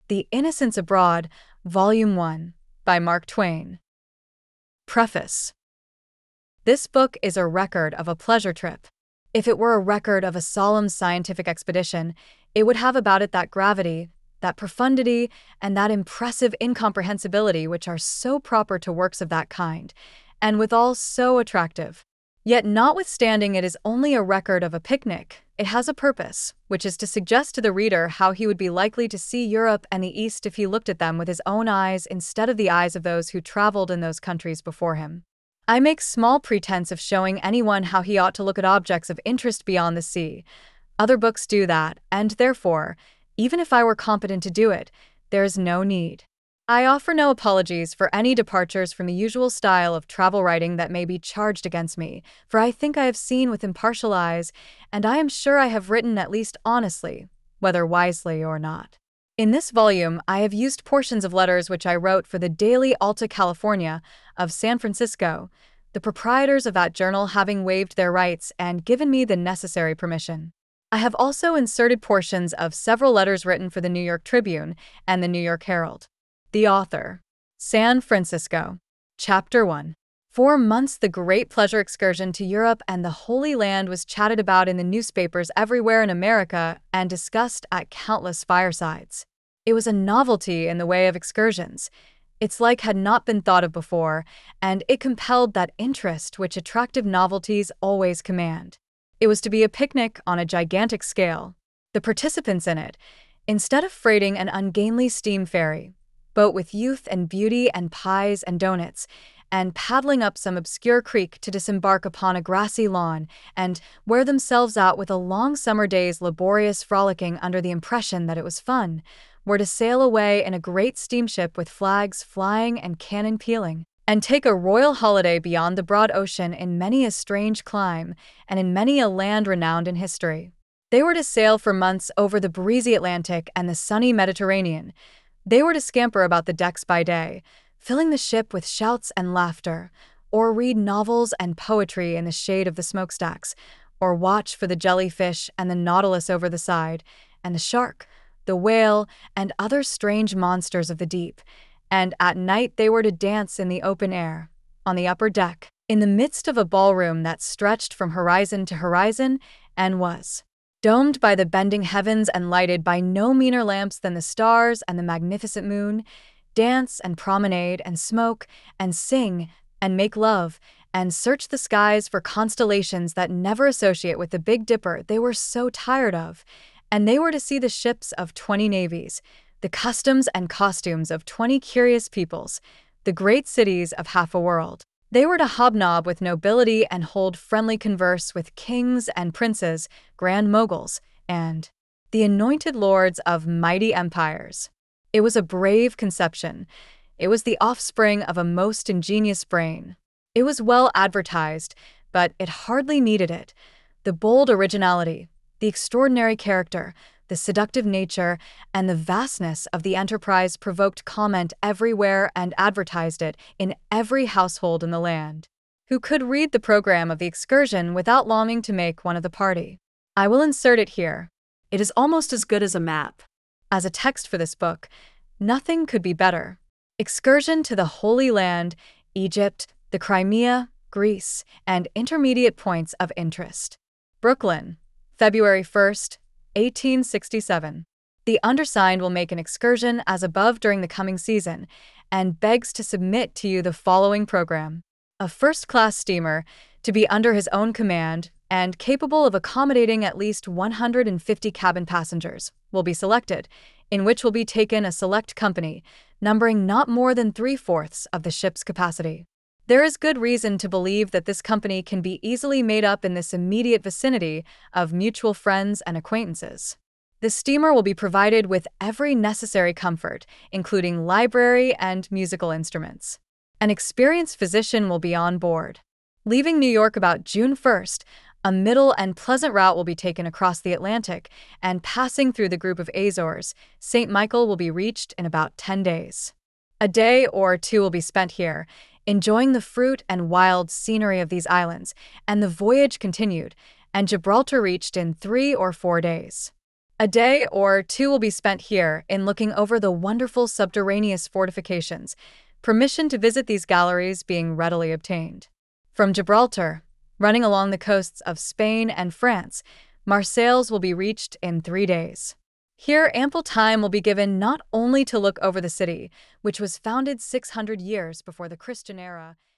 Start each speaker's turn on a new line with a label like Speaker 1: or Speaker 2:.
Speaker 1: The Innocents Abroad, Volume 1, by Mark Twain. Preface. This book is a record of a pleasure trip. If it were a record of a solemn scientific expedition, it would have about it that gravity, that profundity, and that impressive incomprehensibility which are so proper to works of that kind, and withal so attractive. Yet notwithstanding it is only a record of a picnic, it has a purpose, which is to suggest to the reader how he would be likely to see Europe and the East if he looked at them with his own eyes instead of the eyes of those who traveled in those countries before him. I make small pretense of showing anyone how he ought to look at objects of interest beyond the sea. Other books do that, and therefore, even if I were competent to do it, there is no need. I offer no apologies for any departures from the usual style of travel writing that may be charged against me, for I think I have seen with impartial eyes, and I am sure I have written at least honestly, whether wisely or not. In this volume, I have used portions of letters which I wrote for the Daily Alta California of San Francisco, the proprietors of that journal having waived their rights and given me the necessary permission. I have also inserted portions of several letters written for the New York Tribune and the New York Herald. The author. San Francisco. Chapter 1. 4 months the great pleasure excursion to Europe and the Holy Land was chatted about in the newspapers everywhere in America and discussed at countless firesides. It was a novelty in the way of excursions. Its like had not been thought of before, and it compelled that interest which attractive novelties always command. It was to be a picnic on a gigantic scale. The participants in it, instead of freighting an ungainly steam ferry, boat with youth and beauty and pies and donuts, and paddling up some obscure creek to disembark upon a grassy lawn and wear themselves out with a long summer day's laborious frolicking under the impression that it was fun, were to sail away in a great steamship with flags flying and cannon pealing, and take a royal holiday beyond the broad ocean in many a strange clime and in many a land renowned in history. They were to sail for months over the breezy Atlantic and the sunny Mediterranean. They were to scamper about the decks by day, filling the ship with shouts and laughter, or read novels and poetry in the shade of the smokestacks, or watch for the jellyfish and the nautilus over the side, and the shark, the whale, and other strange monsters of the deep. And at night they were to dance in the open air, on the upper deck, in the midst of a ballroom that stretched from horizon to horizon and was domed by the bending heavens and lighted by no meaner lamps than the stars and the magnificent moon, dance and promenade and smoke and sing and make love and search the skies for constellations that never associate with the Big Dipper they were so tired of, and they were to see the ships of 20 navies, the customs and costumes of 20 curious peoples, the great cities of half a world. They were to hobnob with nobility and hold friendly converse with kings and princes, grand moguls, and the anointed lords of mighty empires. It was a brave conception. It was the offspring of a most ingenious brain. It was well advertised, but it hardly needed it. The bold originality, the extraordinary character, the seductive nature, and the vastness of the enterprise provoked comment everywhere and advertised it in every household in the land. Who could read the program of the excursion without longing to make one of the party? I will insert it here. It is almost as good as a map. As a text for this book, nothing could be better. Excursion to the Holy Land, Egypt, the Crimea, Greece, and intermediate points of interest. Brooklyn, February 1st, 1867. The undersigned will make an excursion as above during the coming season, and begs to submit to you the following program. A first-class steamer, to be under his own command, and capable of accommodating at least 150 cabin passengers, will be selected, in which will be taken a select company, numbering not more than 3/4 of the ship's capacity. There is good reason to believe that this company can be easily made up in this immediate vicinity of mutual friends and acquaintances. The steamer will be provided with every necessary comfort, including library and musical instruments. An experienced physician will be on board. Leaving New York about June 1st, a middle and pleasant route will be taken across the Atlantic, and passing through the group of Azores, St. Michael will be reached in about 10 days. A day or two will be spent here, enjoying the fruit and wild scenery of these islands, and the voyage continued, and Gibraltar reached in 3 or 4 days. A day or two will be spent here in looking over the wonderful subterraneous fortifications, permission to visit these galleries being readily obtained. From Gibraltar, running along the coasts of Spain and France, Marseilles will be reached in 3 days. Here, ample time will be given not only to look over the city, which was founded 600 years before the Christian era,